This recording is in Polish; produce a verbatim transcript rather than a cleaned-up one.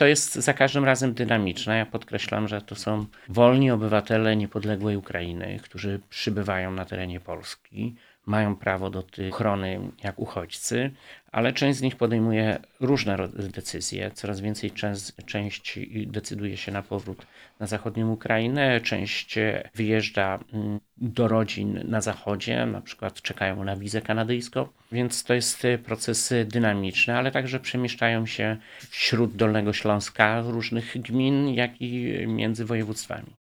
to jest za każdym razem dynamiczne. Ja podkreślam, że to są wolni obywatele niepodległej Ukrainy, którzy przybywają na terenie Polski, mają prawo do tej ochrony jak uchodźcy, ale część z nich podejmuje różne decyzje. Coraz więcej część, część decyduje się na powrót na zachodnią Ukrainę, część wyjeżdża do rodzin na zachodzie, na przykład czekają na wizę kanadyjską, więc to jest proces dynamiczny, ale także przemieszczają się wśród Dolnego Śląska różnych gmin, jak i między województwami.